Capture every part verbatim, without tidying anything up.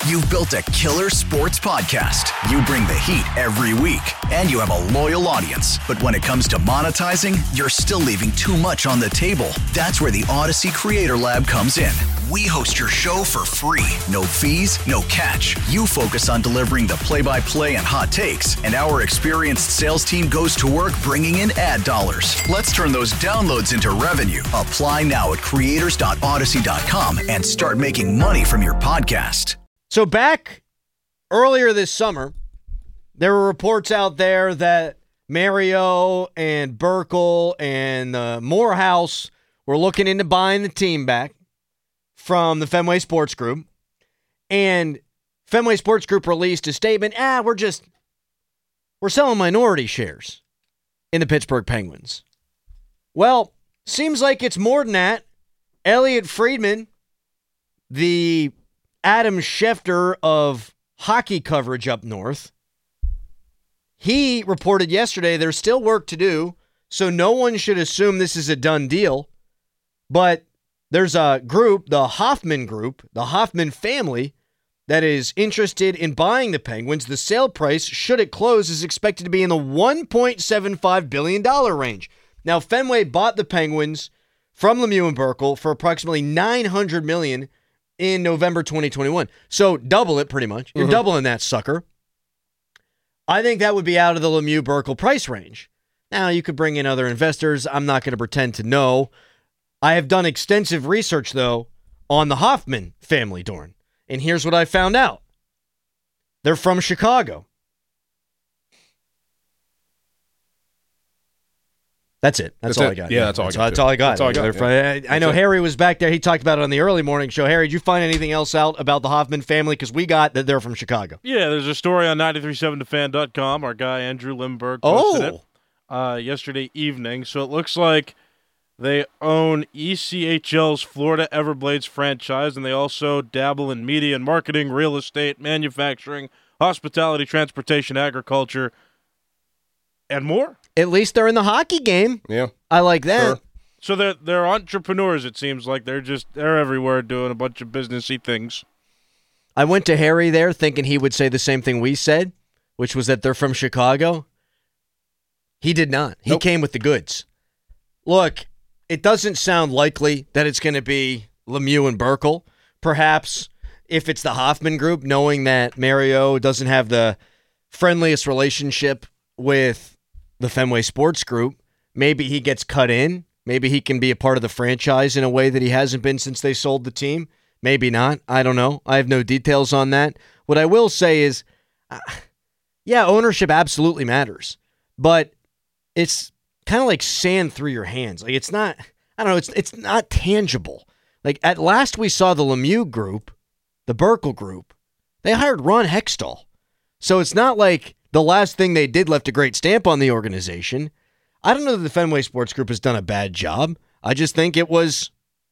You've built a killer sports podcast. You bring the heat every week, and you have a loyal audience. But when it comes to monetizing, you're still leaving too much on the table. That's where the Odyssey Creator Lab comes in. We host your show for free. No fees, no catch. You focus on delivering the play-by-play and hot takes, and our experienced sales team goes to work bringing in ad dollars. Let's turn those downloads into revenue. Apply now at creators dot odyssey dot com and start making money from your podcast. So back earlier this summer, there were reports out there that Mario and Burkle and uh, Morehouse were looking into buying the team back from the Fenway Sports Group. And Fenway Sports Group released a statement, ah, we're just, we're selling minority shares in the Pittsburgh Penguins. Well, seems like it's more than that. Elliot Friedman, the Adam Schefter of hockey coverage up north, he reported yesterday there's still work to do, so no one should assume this is a done deal. But there's a group, the Hoffman Group, the Hoffman family, that is interested in buying the Penguins. The sale price, should it close, is expected to be in the one point seven five billion dollars range. Now, Fenway bought the Penguins from Lemieux and Burkle for approximately nine hundred million dollars in November twenty twenty-one. So double it, pretty much. You're mm-hmm. doubling that sucker. I think that would be out of the Lemieux Burkle price range. Now, you could bring in other investors. I'm not going to pretend to know. I have done extensive research, though, on the Hoffman family, Dorn. And here's what I found out. They're from Chicago. That's it. That's, that's all it. I got. Yeah, that's all that's I got. That's all I got. That's all I got. From, yeah. I, I know Harry was back there. He talked about it on the early morning show. Harry, did you find anything else out about the Hoffman family? Because we got that they're from Chicago. Yeah, there's a story on nine three seven the fan dot com. Our guy, Andrew Lindbergh, posted oh. it uh, yesterday evening. So it looks like they own E C H L's Florida Everblades franchise, and they also dabble in media and marketing, real estate, manufacturing, hospitality, transportation, agriculture, and more. At least they're in the hockey game. Yeah. I like that. Sure. So they're, they're entrepreneurs, it seems like. They're just they're everywhere doing a bunch of businessy things. I went to Harry there thinking he would say the same thing we said, which was that they're from Chicago. He did not. He nope. came with the goods. Look, it doesn't sound likely that it's going to be Lemieux and Burkle. Perhaps if it's the Hoffman Group, knowing that Mario doesn't have the friendliest relationship with the Fenway Sports Group, maybe he gets cut in. Maybe he can be a part of the franchise in a way that he hasn't been since they sold the team. Maybe not. I don't know. I have no details on that. What I will say is, uh, yeah, ownership absolutely matters, but it's kind of like sand through your hands. Like it's not, I don't know, it's it's not tangible. Like at last we saw the Lemieux Group, the Burkle Group, they hired Ron Hextall. So it's not like the last thing they did left a great stamp on the organization. I don't know that the Fenway Sports Group has done a bad job. I just think it was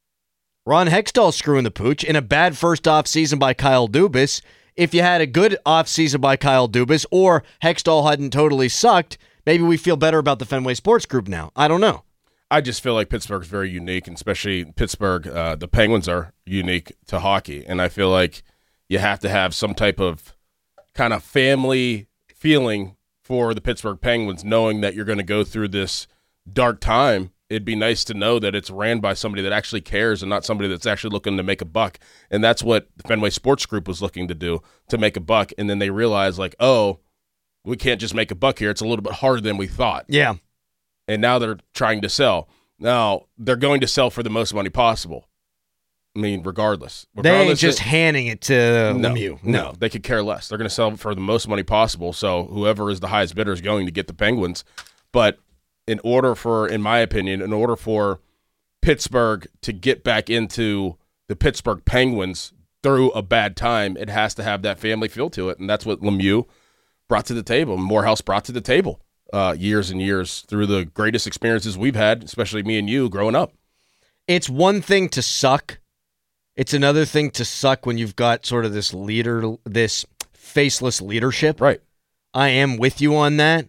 Ron Hextall screwing the pooch in a bad first offseason by Kyle Dubas. If you had a good offseason by Kyle Dubas or Hextall hadn't totally sucked, maybe we feel better about the Fenway Sports Group now. I don't know. I just feel like Pittsburgh's very unique, and especially Pittsburgh, uh, the Penguins are unique to hockey. And I feel like you have to have some type of kind of family feeling for the Pittsburgh Penguins, knowing that you're going to go through this dark time. It'd be nice to know that it's ran by somebody that actually cares and not somebody that's actually looking to make a buck. And that's what the Fenway Sports Group was looking to do, to make a buck. And then they realized, like, oh, we can't just make a buck here. It's a little bit harder than we thought. Yeah. And now they're trying to sell. Now, they're going to sell for the most money possible. I mean, regardless. regardless they ain't just it, handing it to no, Lemieux. No. no, they could care less. They're going to sell for the most money possible, so whoever is the highest bidder is going to get the Penguins. But in order for, in my opinion, in order for Pittsburgh to get back into the Pittsburgh Penguins through a bad time, it has to have that family feel to it, and that's what Lemieux brought to the table, Morehouse brought to the table uh, years and years through the greatest experiences we've had, especially me and you growing up. It's one thing to suck. It's another thing to suck when you've got sort of this leader, this faceless leadership. Right. I am with you on that.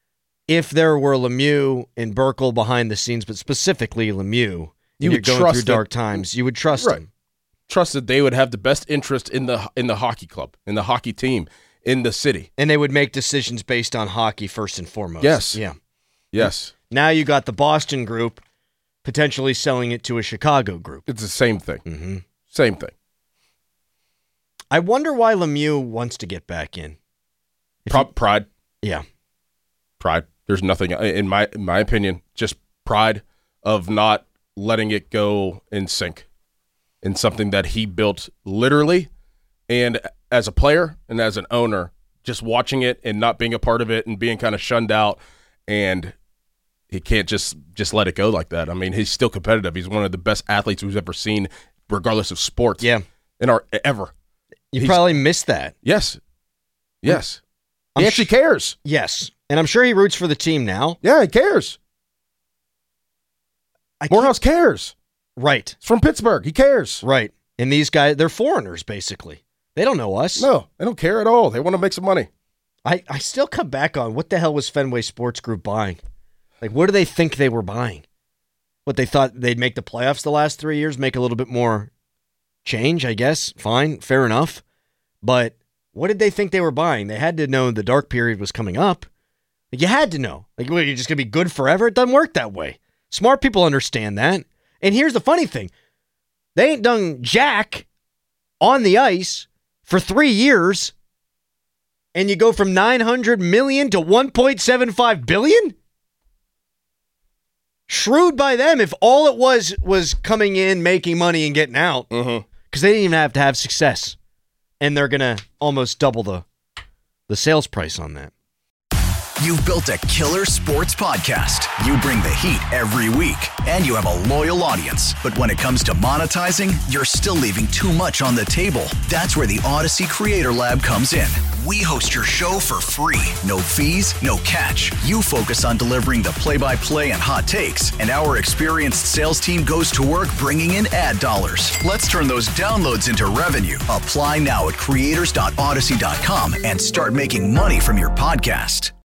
If there were Lemieux and Burkle behind the scenes, but specifically Lemieux, you would going trust through that, dark times, you would trust right. him. trusted they would have the best interest in the in the hockey club, in the hockey team, in the city. And they would make decisions based on hockey first and foremost. Yes. Yeah. Yes. Now you got the Boston group potentially selling it to a Chicago group. It's the same thing. Mm-hmm. Same thing. I wonder why Lemieux wants to get back in. Pro- he, pride. Yeah. Pride. There's nothing, in my in my opinion, just pride of not letting it go in sync in something that he built literally, and as a player and as an owner, just watching it and not being a part of it and being kind of shunned out, and he can't just just let it go like that. I mean, he's still competitive. He's one of the best athletes we've ever seen, regardless of sports. Yeah. In our ever. You He's, probably missed that. Yes. Yes. I'm he actually sh- cares. Yes. And I'm sure he roots for the team now. Yeah, he cares. I Morehouse cares. Right. It's from Pittsburgh. He cares. Right. And these guys, they're foreigners, basically. They don't know us. No, they don't care at all. They want to make some money. I, I still come back on what the hell was Fenway Sports Group buying? Like, what do they think they were buying? What, they thought they'd make the playoffs the last three years, make a little bit more change, I guess. Fine, fair enough. But what did they think they were buying? They had to know the dark period was coming up. Like, you had to know. Like, what, you're just going to be good forever? It doesn't work that way. Smart people understand that. And here's the funny thing. They ain't done jack on the ice for three years, and you go from nine hundred million dollars to one point seven five billion dollars? Shrewd by them if all it was was coming in, making money, and getting out. Because Mm-hmm. they didn't even have to have success. And they're going to almost double the the sales price on that. You've built a killer sports podcast. You bring the heat every week, and you have a loyal audience. But when it comes to monetizing, you're still leaving too much on the table. That's where the Odyssey Creator Lab comes in. We host your show for free. No fees, no catch. You focus on delivering the play-by-play and hot takes, and our experienced sales team goes to work bringing in ad dollars. Let's turn those downloads into revenue. Apply now at creators dot odyssey dot com and start making money from your podcast.